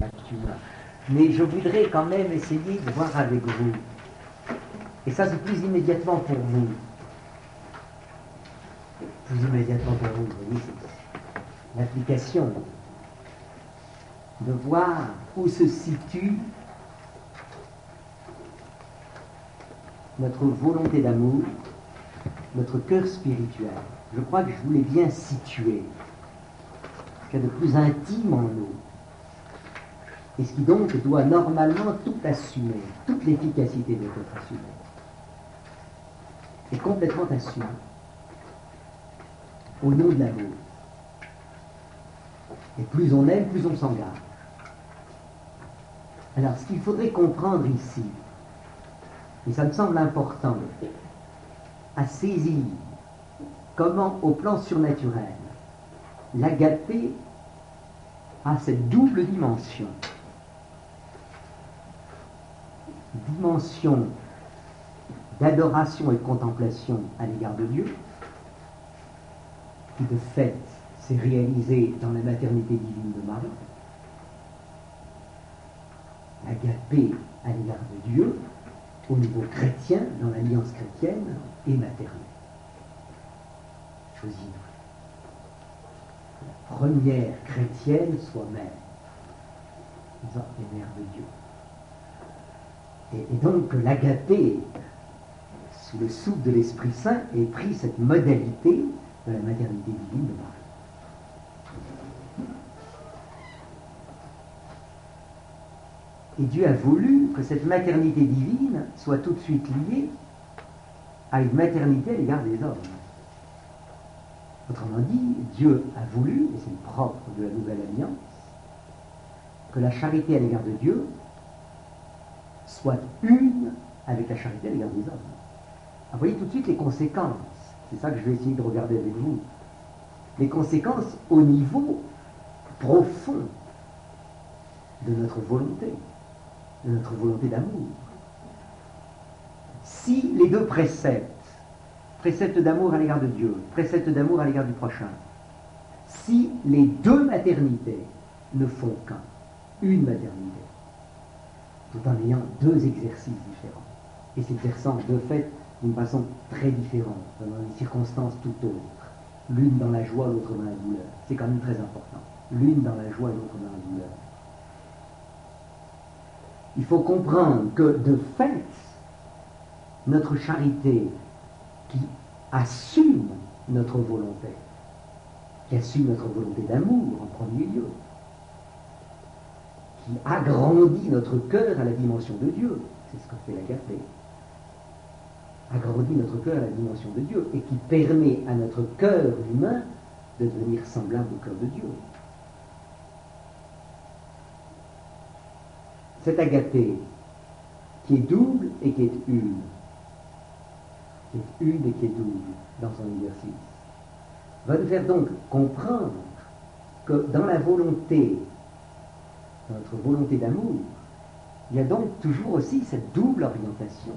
humain. Mais je voudrais quand même essayer de voir avec vous, et ça c'est plus immédiatement pour vous, vous voyez, c'est l'application, de voir où se situe notre volonté d'amour, notre cœur spirituel. Je crois que je vous l'ai bien situé, ce qu'il y a de plus intime en nous, et ce qui donc doit normalement tout assumer, toute l'efficacité doit être assumée, et complètement assumée, au nom de l'amour. Et plus on aime, plus on s'engage. Alors, ce qu'il faudrait comprendre ici, et ça me semble important, à saisir comment, au plan surnaturel, l'agapé a cette double dimension. Dimension d'adoration et de contemplation à l'égard de Dieu, qui de fait s'est réalisée dans la maternité divine de Marie. L'agapé à l'égard de Dieu, au niveau chrétien, dans l'alliance chrétienne, et maternelle. Choisir. La première chrétienne soit mère, disant les mères de Dieu. Et donc l'agapé, sous le souffle de l'Esprit Saint, ait pris cette modalité de la maternité divine de Marie. Et Dieu a voulu que cette maternité divine soit tout de suite liée à une maternité à l'égard des hommes. Autrement dit, Dieu a voulu, et c'est le propre de la Nouvelle Alliance, que la charité à l'égard de Dieu soit une avec la charité à l'égard des hommes. Alors, vous voyez tout de suite les conséquences. C'est ça que je vais essayer de regarder avec vous. Les conséquences au niveau profond de notre volonté d'amour. Si les deux préceptes d'amour à l'égard de Dieu, préceptes d'amour à l'égard du prochain, si les deux maternités ne font qu'un, une maternité, tout en ayant deux exercices différents, et s'exerçant de fait d'une façon très différente, dans des circonstances tout autres, l'une dans la joie, l'autre dans la douleur, c'est quand même très important, l'une dans la joie, l'autre dans la douleur. Il faut comprendre que, de fait, notre charité qui assume notre volonté, qui assume notre volonté d'amour en premier lieu, qui agrandit notre cœur à la dimension de Dieu, c'est ce que fait l'agapé, agrandit notre cœur à la dimension de Dieu et qui permet à notre cœur humain de devenir semblable au cœur de Dieu. Cet agapé qui est double et qui est une et qui est double dans son exercice, va nous faire donc comprendre que dans la volonté, dans notre volonté d'amour, il y a donc toujours aussi cette double orientation.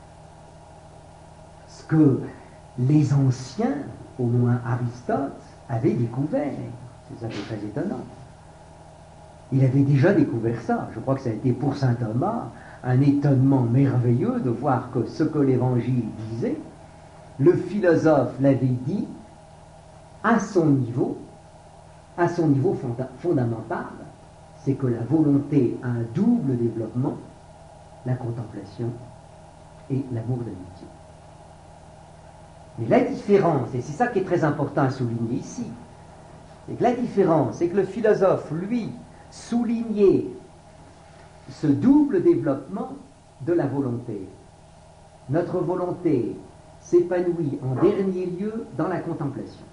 Ce que les anciens, au moins Aristote, avaient découvert. C'est ça qui est très étonnant. Il avait déjà découvert ça. Je crois que ça a été pour saint Thomas un étonnement merveilleux de voir que ce que l'Évangile disait, le philosophe l'avait dit à son niveau fondamental, c'est que la volonté a un double développement, la contemplation et l'amour d'amitié. Mais la différence, et c'est ça qui est très important à souligner ici, c'est que la différence, c'est que le philosophe, lui, soulignait ce double développement de la volonté. Notre volonté s'épanouit en dernier lieu dans la contemplation.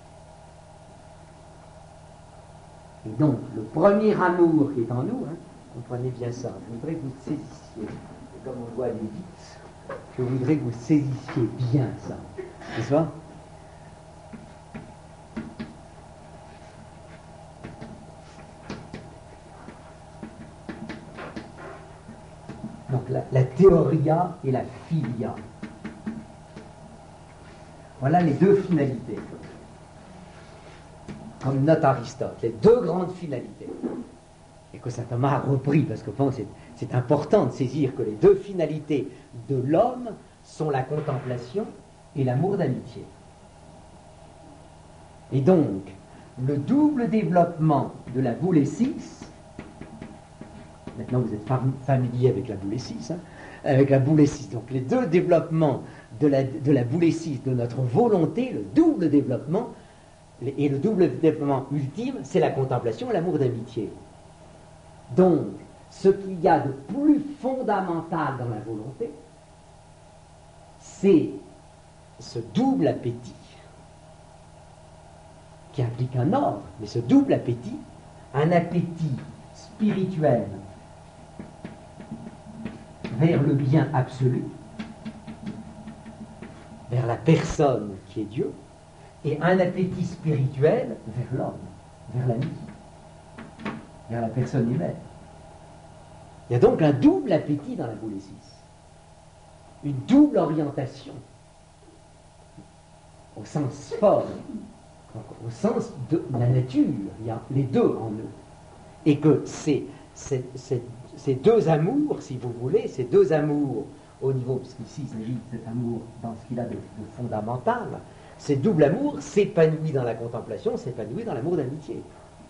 Et donc, le premier amour qui est en nous, comprenez bien ça, je voudrais que vous saisissiez, et comme on doit aller vite, je voudrais que vous saisissiez bien ça, n'est-ce pas? Donc la théoria et la philia. Voilà les deux finalités. Comme note Aristote, les deux grandes finalités. et que saint Thomas a repris, parce que bon, c'est important de saisir que les deux finalités de l'homme sont la contemplation et l'amour d'amitié. Et donc, le double développement de la boule et 6, maintenant vous êtes familier avec la boule et 6, avec la boule et 6, donc les deux développements de la boule et 6, de notre volonté, le double développement, et le double développement ultime, c'est la contemplation et l'amour d'amitié. Donc, ce qu'il y a de plus fondamental dans la volonté, c'est ce double appétit, qui implique un ordre, mais ce double appétit, un appétit spirituel vers le bien absolu, vers la personne qui est Dieu, et un appétit spirituel vers l'homme, vers l'ami, vers la personne humaine. Il y a donc un double appétit dans la boule et 6, une double orientation, au sens fort, au sens de la nature, il y a les deux en eux. Et que ces deux amours, si vous voulez, ces deux amours au niveau, puisqu'ici il s'agit de cet amour dans ce qu'il a de fondamental, ces double amours s'épanouit dans la contemplation, s'épanouit dans l'amour d'amitié.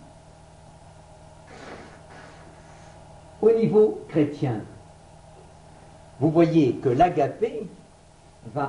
Au niveau chrétien, vous voyez que l'agapé va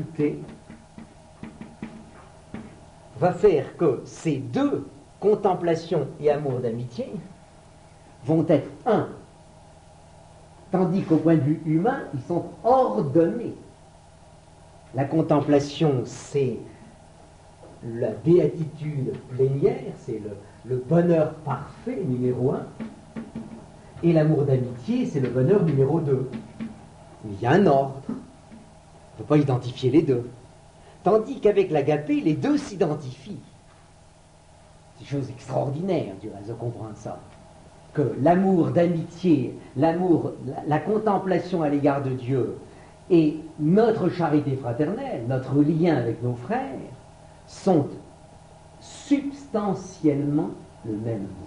faire que ces deux contemplation et amour d'amitié vont être un, tandis qu'au point de vue humain, ils sont ordonnés. La contemplation, c'est la béatitude plénière, c'est le bonheur parfait numéro 1, et l'amour d'amitié, c'est le bonheur numéro 2. Il y a un ordre. On ne peut pas identifier les deux. Tandis qu'avec l'agapé, les deux s'identifient. C'est une chose extraordinaire, du reste, de comprendre ça. Que l'amour d'amitié, la contemplation à l'égard de Dieu et notre charité fraternelle, notre lien avec nos frères, sont substantiellement le même amour.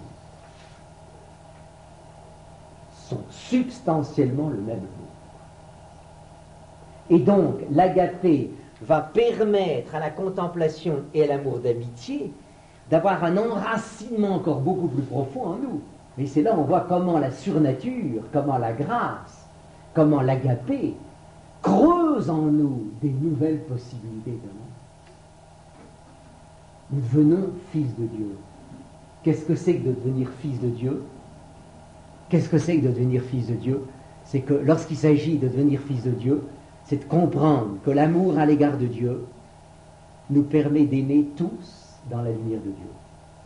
Sont substantiellement le même amour. Et donc, l'agapé va permettre à la contemplation et à l'amour d'amitié d'avoir un enracinement encore beaucoup plus profond en nous. Et c'est là où on voit comment la surnature, comment la grâce, comment l'agapé creuse en nous des nouvelles possibilités de monde. Nous devenons fils de Dieu. Qu'est-ce que c'est que de devenir fils de Dieu? Qu'est-ce que c'est que de devenir fils de Dieu? C'est que lorsqu'il s'agit de devenir fils de Dieu, c'est de comprendre que l'amour à l'égard de Dieu nous permet d'aimer tous dans la lumière de Dieu.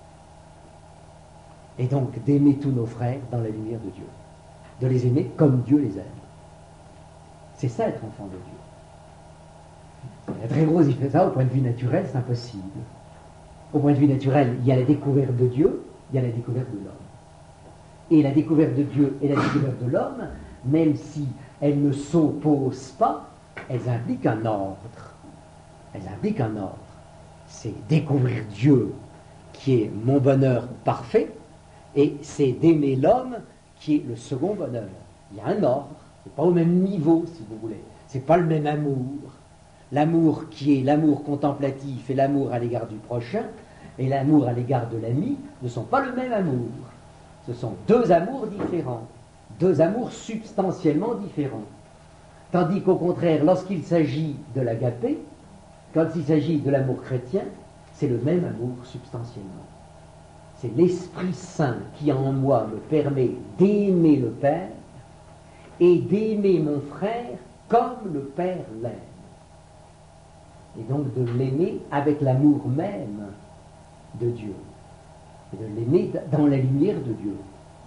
Et donc d'aimer tous nos frères dans la lumière de Dieu. De les aimer comme Dieu les aime. C'est ça être enfant de Dieu. La très grosse différence, ça, au point de vue naturel, c'est impossible. Au point de vue naturel, il y a la découverte de Dieu, il y a la découverte de l'homme. Et la découverte de Dieu et la découverte de l'homme, même si elles ne s'opposent pas, elles impliquent un ordre. Elles impliquent un ordre. C'est découvrir Dieu qui est mon bonheur parfait, et c'est d'aimer l'homme qui est le second bonheur. Il y a un ordre, c'est pas au même niveau, si vous voulez. C'est pas le même amour. L'amour qui est l'amour contemplatif et l'amour à l'égard du prochain, et l'amour à l'égard de l'ami, ne sont pas le même amour. Ce sont deux amours différents, deux amours substantiellement différents. Tandis qu'au contraire, lorsqu'il s'agit de l'agapé, quand il s'agit de l'amour chrétien, c'est le même amour substantiellement. C'est l'Esprit Saint qui en moi me permet d'aimer le Père et d'aimer mon frère comme le Père l'aime. Et donc de l'aimer avec l'amour même de Dieu. Et de l'aimer dans la lumière de Dieu.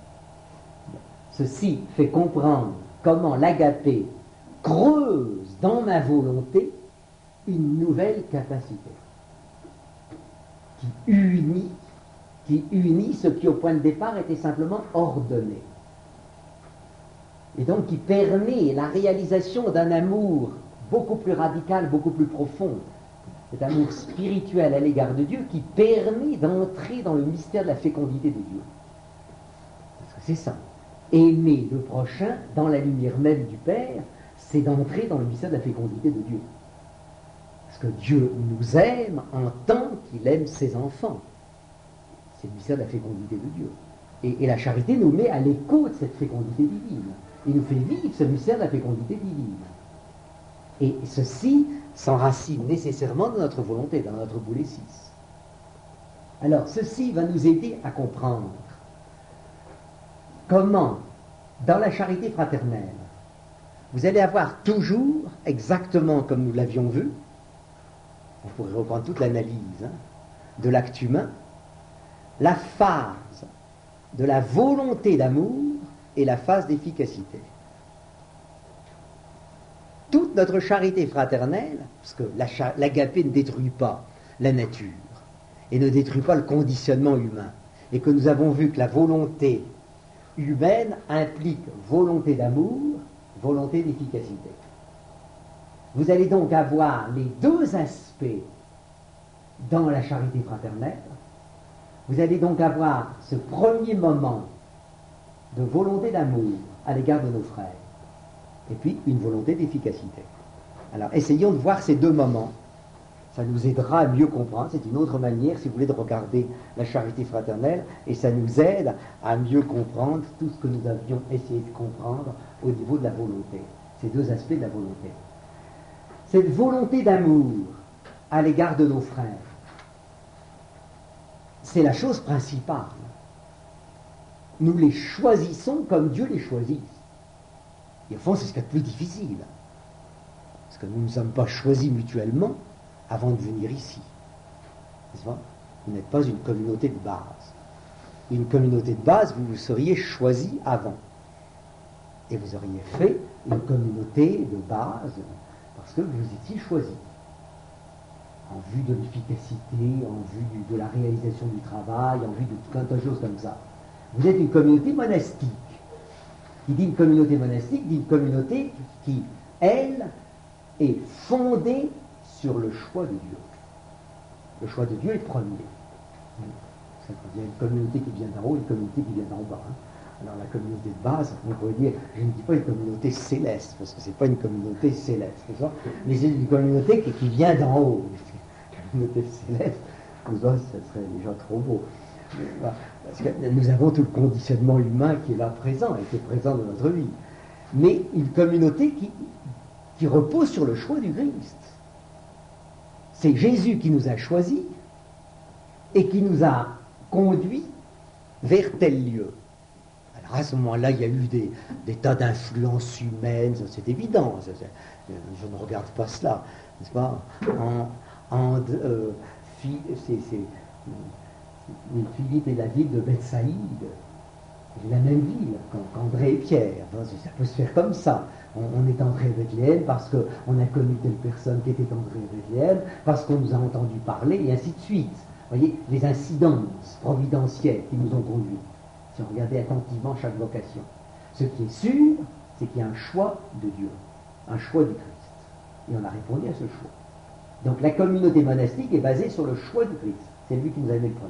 Ceci fait comprendre comment l'agapé creuse dans ma volonté une nouvelle capacité qui unit ce qui au point de départ était simplement ordonné. Et donc qui permet la réalisation d'un amour beaucoup plus radical, beaucoup plus profond, cet amour spirituel à l'égard de Dieu qui permet d'entrer dans le mystère de la fécondité de Dieu. Parce que C'est ça. Aimer le prochain dans la lumière même du Père, c'est d'entrer dans le mystère de la fécondité de Dieu. Parce que Dieu nous aime en tant qu'il aime ses enfants. C'est le mystère de la fécondité de Dieu. Et la charité nous met à l'écho de cette fécondité divine. Il nous fait vivre ce mystère de la fécondité divine. Et ceci s'enracine nécessairement dans notre volonté, dans notre boulet 6. Alors, ceci va nous aider à comprendre comment, dans la charité fraternelle, vous allez avoir toujours, exactement comme nous l'avions vu, on pourrait reprendre toute l'analyse de l'acte humain, la phase de la volonté d'amour et la phase d'efficacité. Toute notre charité fraternelle, parce que l'agapé ne détruit pas la nature et ne détruit pas le conditionnement humain, et que nous avons vu que la volonté humaine implique volonté d'amour, volonté d'efficacité. Vous allez donc avoir les deux aspects dans la charité fraternelle. Vous allez donc avoir ce premier moment de volonté d'amour à l'égard de nos frères, et puis une volonté d'efficacité. Alors, essayons de voir ces deux moments. Ça nous aidera à mieux comprendre. C'est une autre manière, si vous voulez, de regarder la charité fraternelle, et ça nous aide à mieux comprendre tout ce que nous avions essayé de comprendre au niveau de la volonté. Ces deux aspects de la volonté. Cette volonté d'amour à l'égard de nos frères, c'est la chose principale. Nous les choisissons comme Dieu les choisit. Et au fond, c'est ce qu'il y a de plus difficile. Parce que nous ne sommes pas choisis mutuellement avant de venir ici. N'est-ce pas? Vous n'êtes pas une communauté de base. Une communauté de base, vous vous seriez choisis avant. Et vous auriez fait une communauté de base parce que vous étiez choisis. En vue de l'efficacité, en vue de la réalisation du travail, en vue de tout un tas de choses comme ça. Vous êtes une communauté monastique. Qui dit une communauté monastique, dit une communauté qui, elle, est fondée sur le choix de Dieu. Le choix de Dieu est premier. Il y a une communauté qui vient d'en haut, une communauté qui vient d'en bas. Alors la communauté de base, on pourrait dire, je ne dis pas une communauté céleste, parce que ce n'est pas une communauté céleste, c'est ça, mais c'est une communauté qui vient d'en haut. Une communauté céleste, nous autres, ce serait déjà trop beau. Parce que nous avons tout le conditionnement humain qui est là présent, et qui est présent dans notre vie. Mais une communauté qui repose sur le choix du Christ. C'est Jésus qui nous a choisis et qui nous a conduits vers tel lieu. Alors à ce moment-là, il y a eu des tas d'influences humaines, c'est évident. Je ne regarde pas cela, n'est-ce pas? Philippe et la ville de Bethsaïde, c'est la même ville qu'André et Pierre. Ça peut se faire comme ça. On est entré à Bethléem parce qu'on a connu telle personne qui était entrée à Bethléem, parce qu'on nous a entendu parler, et ainsi de suite. Vous voyez, les incidences providentielles qui nous ont conduits. Si on regardait attentivement chaque vocation. Ce qui est sûr, c'est qu'il y a un choix de Dieu, un choix du Christ. Et on a répondu à ce choix. Donc la communauté monastique est basée sur le choix du Christ. C'est lui qui nous a aimé le premier.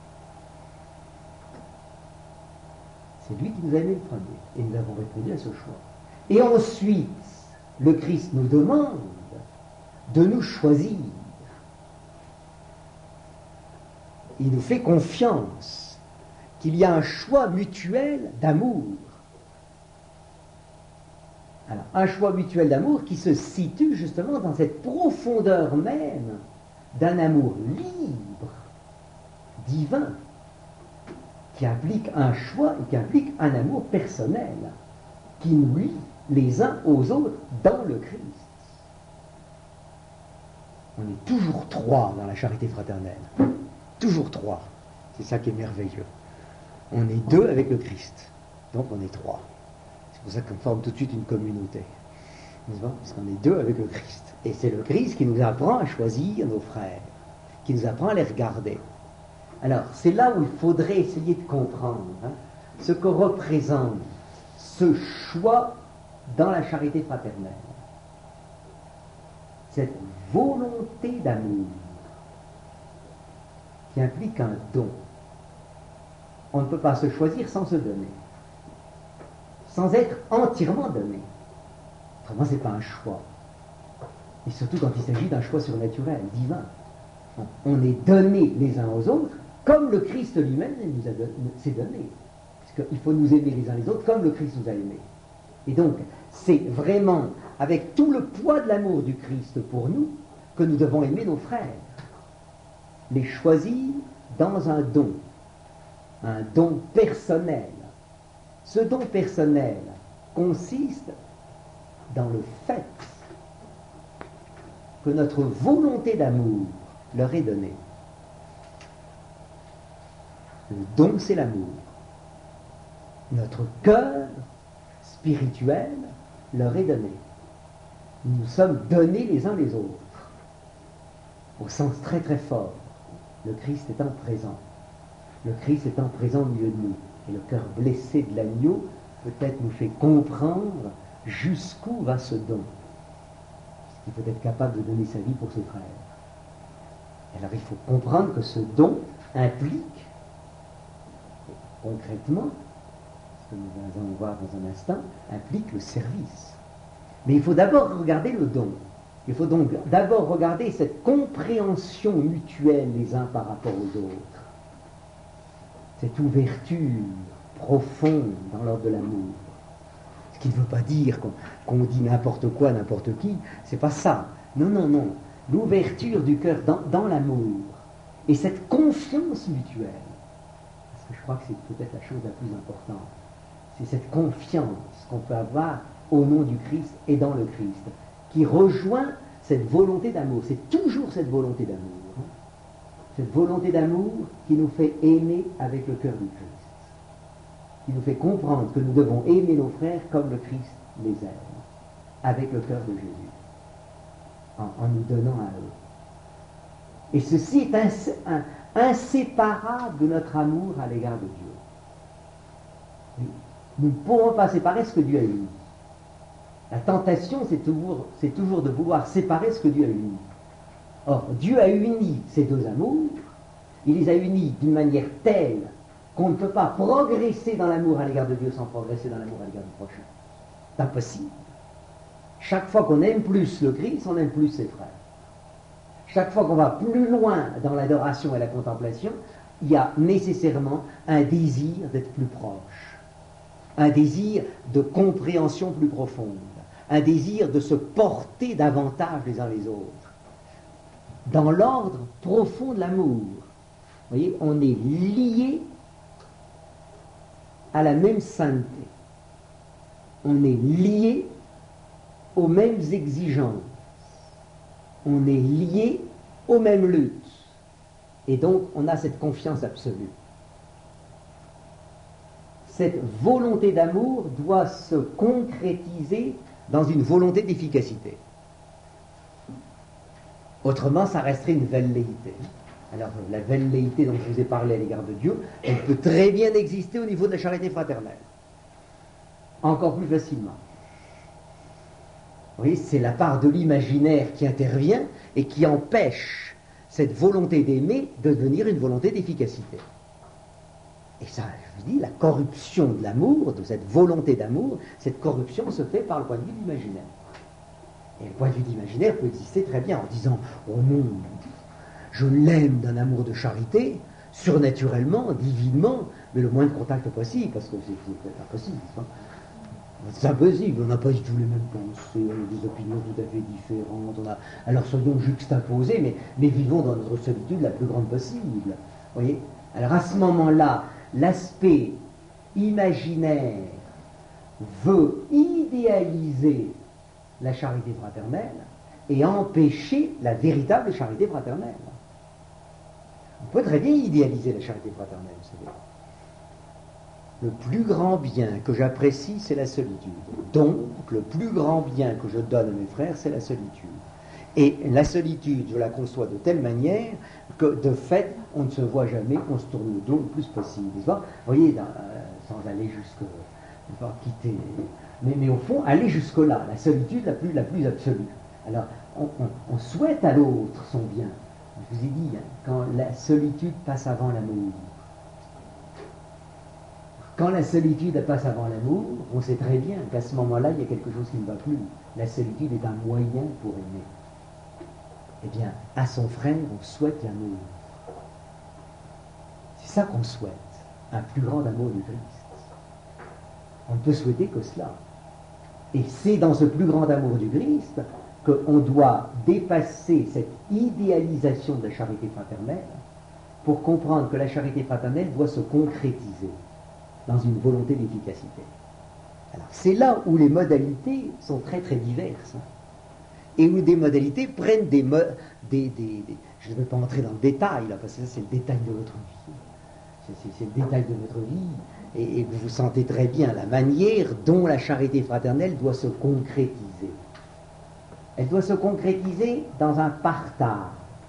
C'est lui qui nous a aimé le premier. Et nous avons répondu à ce choix. Et ensuite, le Christ nous demande de nous choisir. Il nous fait confiance qu'il y a un choix mutuel d'amour. Alors, un choix mutuel d'amour qui se situe justement dans cette profondeur même d'un amour libre, divin, qui implique un choix et qui implique un amour personnel, qui nous lie les uns aux autres dans le Christ. On est toujours trois dans la charité fraternelle. Toujours trois. C'est ça qui est merveilleux. On est deux avec le Christ. Donc on est trois. C'est pour ça qu'on forme tout de suite une communauté. Parce qu'on est deux avec le Christ. Et c'est le Christ qui nous apprend à choisir nos frères, qui nous apprend à les regarder. Alors, c'est là où il faudrait essayer de comprendre ce que représente ce choix dans la charité fraternelle. Cette volonté d'amour qui implique un don. On ne peut pas se choisir sans se donner. sans être entièrement donné. Autrement, ce n'est pas un choix. Et surtout quand il s'agit d'un choix surnaturel, divin. On est donné les uns aux autres, comme le Christ lui-même s'est donné. Puisqu'il faut nous aimer les uns les autres comme le Christ nous a aimés. Et donc, c'est vraiment avec tout le poids de l'amour du Christ pour nous que nous devons aimer nos frères. Les choisir dans un don personnel. Ce don personnel consiste dans le fait que notre volonté d'amour leur est donnée. Le don, c'est l'amour. Notre cœur spirituel leur est donné. Nous sommes donnés les uns les autres, au sens très très fort, le Christ étant présent. Le Christ étant présent au milieu de nous. Et le cœur blessé de l'agneau peut-être nous fait comprendre jusqu'où va ce don. Il faut être capable de donner sa vie pour ses frères. Alors il faut comprendre que ce don implique, concrètement, ce que nous allons voir dans un instant, implique le service. Mais il faut d'abord regarder le don. Il faut donc d'abord regarder cette compréhension mutuelle les uns par rapport aux autres. Cette ouverture profonde dans l'ordre de l'amour. Ce qui ne veut pas dire qu'on dit n'importe quoi à n'importe qui, c'est pas ça. Non, non, non. L'ouverture du cœur dans l'amour et cette confiance mutuelle. Parce que je crois que c'est peut-être la chose la plus importante. C'est cette confiance qu'on peut avoir au nom du Christ et dans le Christ, qui rejoint cette volonté d'amour. C'est toujours cette volonté d'amour. Cette volonté d'amour qui nous fait aimer avec le cœur du Christ. Qui nous fait comprendre que nous devons aimer nos frères comme le Christ les aime, avec le cœur de Jésus, en nous donnant à eux. Et ceci est inséparable de notre amour à l'égard de Dieu. Nous ne pourrons pas séparer ce que Dieu a uni. La tentation, c'est toujours de vouloir séparer ce que Dieu a uni. Or, Dieu a uni ces deux amours, il les a unis d'une manière telle qu'on ne peut pas progresser dans l'amour à l'égard de Dieu sans progresser dans l'amour à l'égard du prochain. C'est impossible. Chaque fois qu'on aime plus le Christ, on aime plus ses frères. Chaque fois qu'on va plus loin dans l'adoration et la contemplation, il y a nécessairement un désir d'être plus proche, un désir de compréhension plus profonde, un désir de se porter davantage les uns les autres. Dans l'ordre profond de l'amour, vous voyez, on est lié à la même sainteté. On est lié aux mêmes exigences. On est lié aux mêmes luttes. Et donc, on a cette confiance absolue. Cette volonté d'amour doit se concrétiser dans une volonté d'efficacité. Autrement, ça resterait une velléité. Alors, la velléité dont je vous ai parlé à l'égard de Dieu, elle peut très bien exister au niveau de la charité fraternelle. Encore plus facilement. Vous voyez, c'est la part de l'imaginaire qui intervient et qui empêche cette volonté d'aimer de devenir une volonté d'efficacité. Et ça, je vous dis, la corruption de l'amour, de cette volonté d'amour, cette corruption se fait par le point de vue de l'imaginaire. Et le point de vue de l'imaginaire peut exister très bien en disant « Oh non, je l'aime d'un amour de charité, surnaturellement, divinement, mais le moins de contact possible, parce que c'est impossible. C'est impossible, on n'a pas du tout les mêmes pensées, on a des opinions tout à fait différentes, alors soyons juxtaposés, mais vivons dans notre solitude la plus grande possible. Vous voyez ? Alors à ce moment-là, l'aspect imaginaire veut idéaliser la charité fraternelle et empêcher la véritable charité fraternelle. On peut très bien idéaliser la charité fraternelle, vous savez. Le plus grand bien que j'apprécie, c'est la solitude. Donc, le plus grand bien que je donne à mes frères, c'est la solitude. Et la solitude, je la conçois de telle manière que, de fait, on ne se voit jamais, on se tourne le dos le plus possible. Vous voyez, sans aller jusque... quitter... Mais au fond, aller jusque-là, la solitude la plus absolue. Alors, on souhaite à l'autre son bien. Je vous ai dit, quand la solitude passe avant l'amour, Quand la solitude passe avant l'amour, on sait très bien qu'à ce moment-là, il y a quelque chose qui ne va plus. La solitude est un moyen pour aimer. Eh bien, à son frère, on souhaite l'amour. C'est ça qu'on souhaite, un plus grand amour du Christ. On ne peut souhaiter que cela. Et c'est dans ce plus grand amour du Christ qu'on doit dépasser cette idéalisation de la charité fraternelle pour comprendre que la charité fraternelle doit se concrétiser dans une volonté d'efficacité. Alors, c'est là où les modalités sont très très diverses, et où des modalités prennent je ne vais pas entrer dans le détail, là, parce que ça c'est le détail de votre vie. C'est le détail de votre vie, et vous vous sentez très bien la manière dont la charité fraternelle doit se concrétiser. Elle doit se concrétiser dans un partage.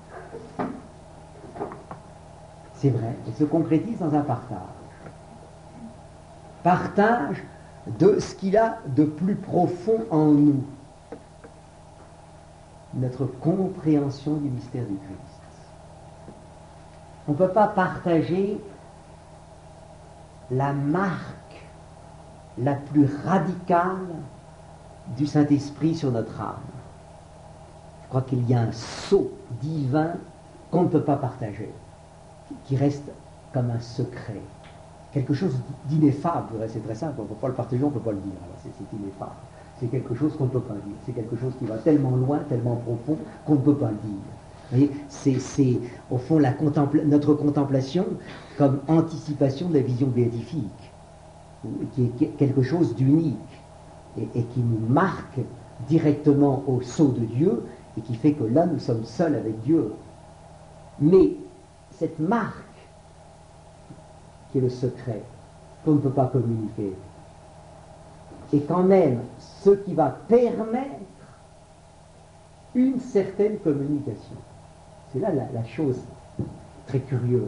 C'est vrai, elle se concrétise dans un partage. Partage de ce qu'il a de plus profond en nous. Notre compréhension du mystère du Christ. On ne peut pas partager la marque la plus radicale du Saint-Esprit sur notre âme. Je crois qu'il y a un sceau divin qu'on ne peut pas partager, qui reste comme un secret. Quelque chose d'ineffable, c'est très simple, on ne peut pas le partager, on ne peut pas le dire, alors c'est ineffable. C'est quelque chose qu'on ne peut pas dire, c'est quelque chose qui va tellement loin, tellement profond, qu'on ne peut pas le dire. Vous voyez, c'est au fond notre contemplation comme anticipation de la vision béatifique, qui est quelque chose d'unique, et qui nous marque directement au sceau de Dieu, et qui fait que là, nous sommes seuls avec Dieu. Mais cette marque, qui est le secret, qu'on ne peut pas communiquer, et quand même ce qui va permettre une certaine communication. C'est là la chose très curieuse.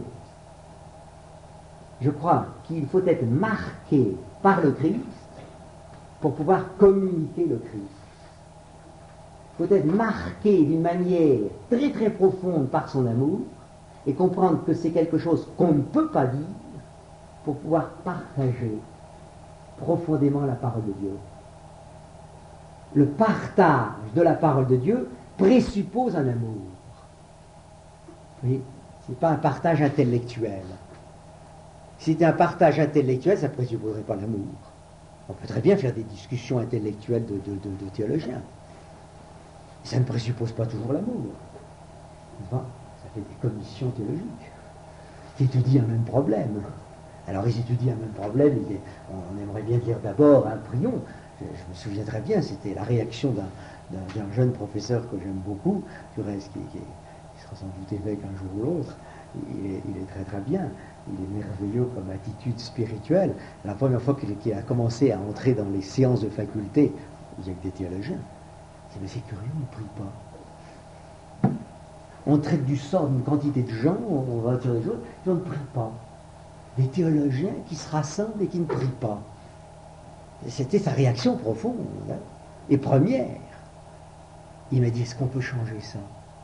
Je crois qu'il faut être marqué par le Christ pour pouvoir communiquer le Christ. Il faut être marqué d'une manière très très profonde par son amour et comprendre que c'est quelque chose qu'on ne peut pas dire pour pouvoir partager profondément la parole de Dieu. Le partage de la parole de Dieu présuppose un amour. Oui, ce n'est pas un partage intellectuel. Si c'était un partage intellectuel, ça ne présupposerait pas l'amour. On peut très bien faire des discussions intellectuelles de théologiens. Ça ne présuppose pas toujours l'amour. Ça fait des commissions théologiques qui étudient un même problème. Alors ils étudient un même problème, on aimerait bien dire d'abord, prions. Je me souviens très bien, c'était la réaction d'un jeune professeur que j'aime beaucoup, qui sera sans doute évêque un jour ou l'autre. Il est très très bien, il est merveilleux comme attitude spirituelle. La première fois qu'il a commencé à entrer dans les séances de faculté, il y a que des théologiens. Il dit, mais c'est curieux, on ne prie pas. On traite du sort d'une quantité de gens, on va dire des choses, et on ne prie pas. Des théologiens qui se rassemblent et qui ne prient pas. C'était sa réaction profonde, et première. Il m'a dit, est-ce qu'on peut changer ça?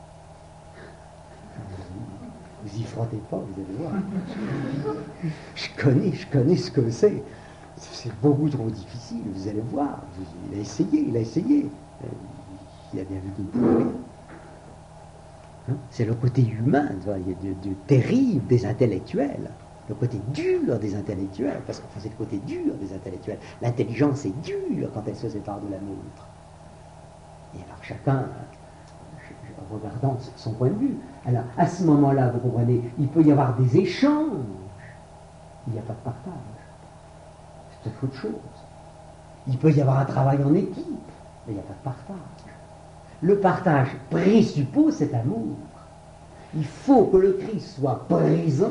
Vous y frottez pas, vous allez voir. Je connais ce que c'est. C'est beaucoup trop difficile, vous allez voir. Il a essayé. Il a bien vu qu'il ne pouvait rien. C'est le côté humain, du terrible des intellectuels. Le côté dur des intellectuels, parce que c'est le côté dur des intellectuels. L'intelligence est dure quand elle se sépare de la nôtre. Et alors chacun, regardant son point de vue, alors à ce moment-là, vous comprenez, il peut y avoir des échanges, il n'y a pas de partage. C'est peut-être autre chose. Il peut y avoir un travail en équipe, mais il n'y a pas de partage. Le partage présuppose cet amour. Il faut que le Christ soit présent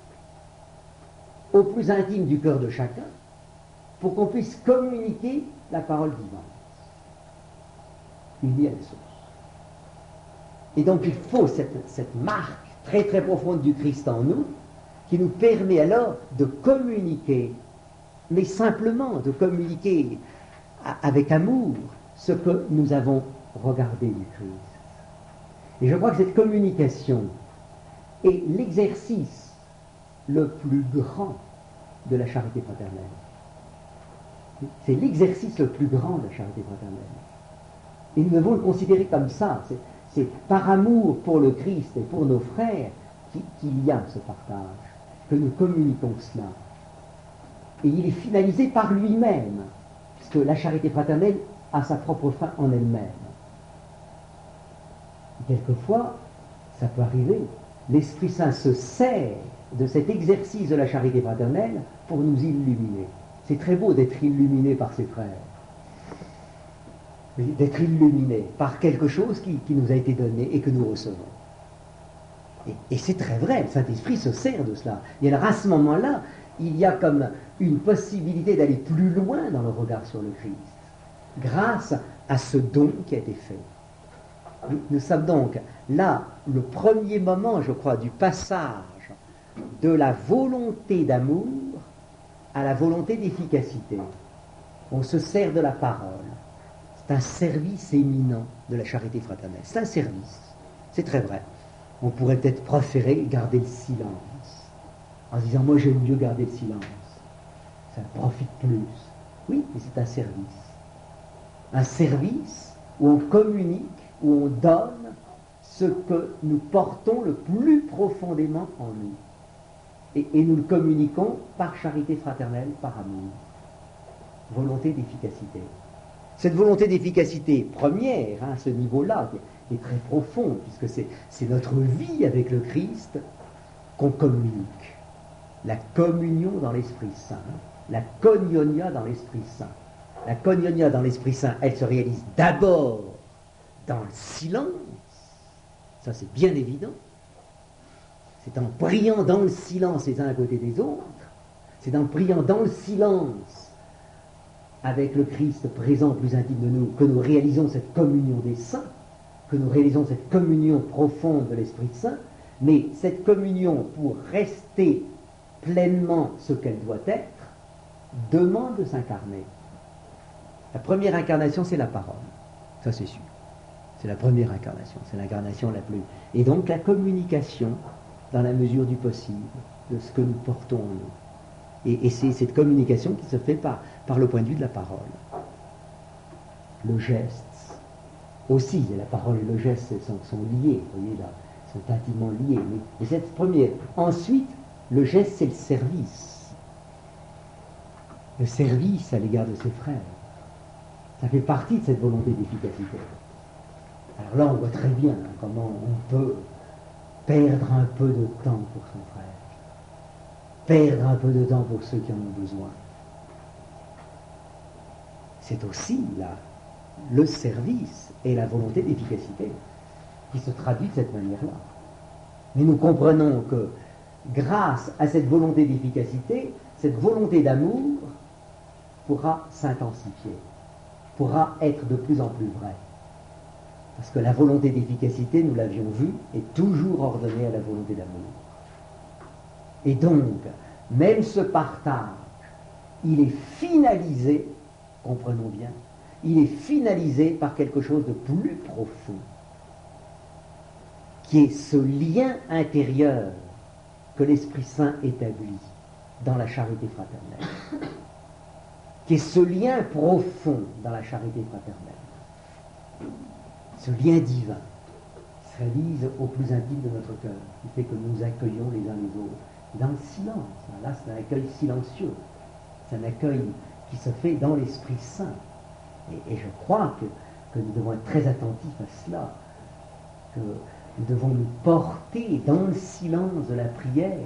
au plus intime du cœur de chacun pour qu'on puisse communiquer la parole divine, unie à la source. Et donc il faut cette marque très très profonde du Christ en nous qui nous permet alors de communiquer, mais simplement de communiquer avec amour ce que nous avons regardé du Christ. Et je crois que cette communication est l'exercice le plus grand de la charité fraternelle. C'est l'exercice le plus grand de la charité fraternelle. Et nous devons le considérer comme ça. C'est par amour pour le Christ et pour nos frères qu'il y a ce partage, que nous communiquons cela. Et il est finalisé par lui-même, puisque la charité fraternelle a sa propre fin en elle-même. Quelquefois, ça peut arriver, l'Esprit Saint se sert de cet exercice de la charité fraternelle pour nous illuminer. C'est très beau d'être illuminé par ses frères, d'être illuminé par quelque chose qui nous a été donné et que nous recevons. Et c'est très vrai, le Saint-Esprit se sert de cela. Et alors à ce moment-là, il y a comme une possibilité d'aller plus loin dans le regard sur le Christ, grâce à ce don qui a été fait. Nous sommes donc là, le premier moment, je crois, du passage de la volonté d'amour à la volonté d'efficacité. On se sert de la parole. C'est un service éminent de la charité fraternelle. C'est un service. C'est très vrai. On pourrait peut-être préférer garder le silence, en se disant, moi j'aime mieux garder le silence. Ça profite plus. Oui, mais c'est un service. Un service où on communique, où on donne ce que nous portons le plus profondément en nous. Et nous le communiquons par charité fraternelle, par amour. Volonté d'efficacité. Cette volonté d'efficacité première, à ce niveau-là, qui est très profonde, puisque c'est notre vie avec le Christ qu'on communique. La communion dans l'Esprit Saint, la koinonia dans l'Esprit Saint. La koinonia dans l'Esprit Saint, elle se réalise d'abord dans le silence, ça c'est bien évident. C'est en priant dans le silence les uns à côté des autres, c'est en priant dans le silence avec le Christ présent plus intime de nous que nous réalisons cette communion des saints, que nous réalisons cette communion profonde de l'Esprit Saint, mais cette communion, pour rester pleinement ce qu'elle doit être, demande de s'incarner. La première incarnation, c'est la parole, ça c'est sûr. C'est la première incarnation, c'est l'incarnation la plus... Et donc la communication, dans la mesure du possible, de ce que nous portons en nous. Et c'est cette communication qui se fait par le point de vue de la parole. Le geste, aussi, la parole et le geste sont liés, vous voyez là, sont intimement liés. Mais cette première. Ensuite, le geste, c'est le service. Le service à l'égard de ses frères. Ça fait partie de cette volonté d'efficacité. Alors là, on voit très bien comment on peut perdre un peu de temps pour son frère. Perdre un peu de temps pour ceux qui en ont besoin. C'est aussi là le service et la volonté d'efficacité qui se traduit de cette manière-là. Mais nous comprenons que grâce à cette volonté d'efficacité, cette volonté d'amour pourra s'intensifier, pourra être de plus en plus vraie. Parce que la volonté d'efficacité, nous l'avions vu, est toujours ordonnée à la volonté d'amour. Et donc, même ce partage, il est finalisé, comprenons bien, il est finalisé par quelque chose de plus profond, qui est ce lien intérieur que l'Esprit Saint établit dans la charité fraternelle, qui est ce lien profond dans la charité fraternelle, ce lien divin qui se réalise au plus intime de notre cœur, qui fait que nous accueillons les uns les autres dans le silence. Là, c'est un accueil silencieux, c'est un accueil qui se fait dans l'Esprit Saint. Et je crois que nous devons être très attentifs à cela, que nous devons nous porter dans le silence de la prière,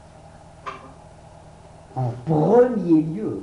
en premier lieu.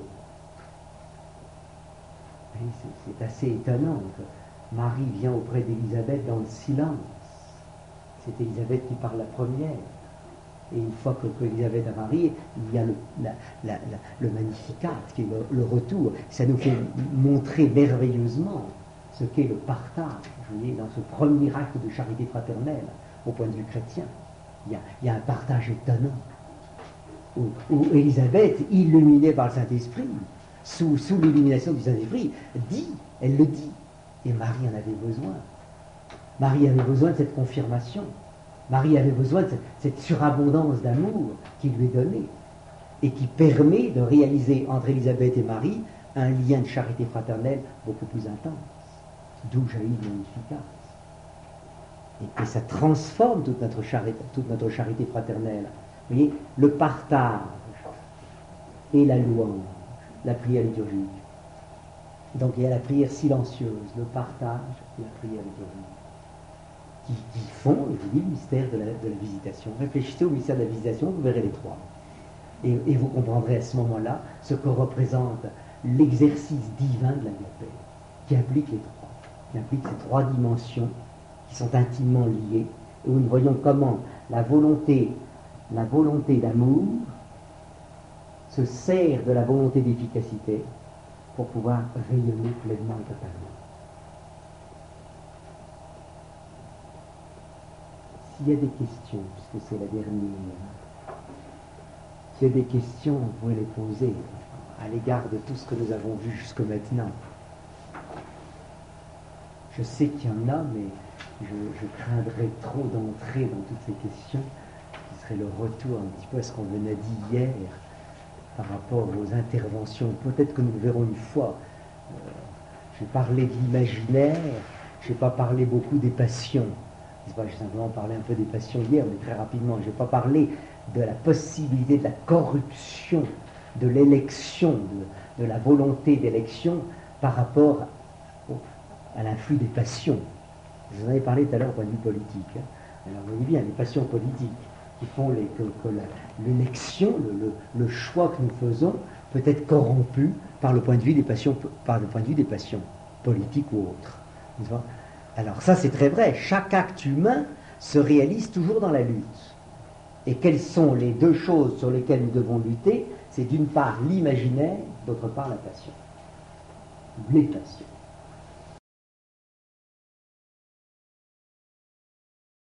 Et c'est assez étonnant que Marie vient auprès d'Élisabeth dans le silence. C'est Élisabeth qui parle la première. Et une fois que Élisabeth a marié, il y a le Magnificat, qui est le retour. Ça nous fait montrer merveilleusement ce qu'est le partage, vous voyez, dans ce premier acte de charité fraternelle, au point de vue chrétien. Il y a un partage étonnant, où Élisabeth, illuminée par le Saint-Esprit, sous l'illumination du Saint-Esprit, elle le dit. Et Marie en avait besoin. Marie avait besoin de cette confirmation. Marie avait besoin de cette surabondance d'amour qui lui est donnée. et qui permet de réaliser entre Élisabeth et Marie un lien de charité fraternelle beaucoup plus intense, d'où jaillit le Magnificat. Et ça transforme toute notre charité fraternelle. Vous voyez, le partage et la louange, la prière liturgique. Donc il y a la prière silencieuse, le partage et la prière liturgique, qui font, je vous dis, le mystère de la visitation. Réfléchissez au mystère de la visitation, vous verrez les trois. Et vous comprendrez à ce moment-là ce que représente l'exercice divin de l'agapé, qui implique les trois, qui implique ces trois dimensions qui sont intimement liées, et où nous voyons comment la volonté d'amour se sert de la volonté d'efficacité pour pouvoir rayonner pleinement et totalement. S'il y a des questions, puisque c'est la dernière, s'il y a des questions, vous pouvez les poser à l'égard de tout ce que nous avons vu jusque maintenant. Je sais qu'il y en a, mais je craindrais trop d'entrer dans toutes ces questions, qui serait le retour un petit peu à ce qu'on venait dit hier, par rapport aux interventions. Peut-être que nous le verrons une fois. J'ai parlé de l'imaginaire, je n'ai pas parlé beaucoup des passions. J'ai simplement parlé un peu des passions hier, mais très rapidement. Je n'ai pas parlé de la possibilité de la corruption, de l'élection, de la volonté d'élection par rapport à l'influx des passions. Je vous en avais parlé tout à l'heure au point de vue politique. Alors vous voyez bien, les passions politiques qui font que l'élection, le choix que nous faisons peut être corrompu par le point de vue des passions, politiques ou autres. Alors ça c'est très vrai, chaque acte humain se réalise toujours dans la lutte. Et quelles sont les deux choses sur lesquelles nous devons lutter? C'est d'une part l'imaginaire, d'autre part la passion. Les passions.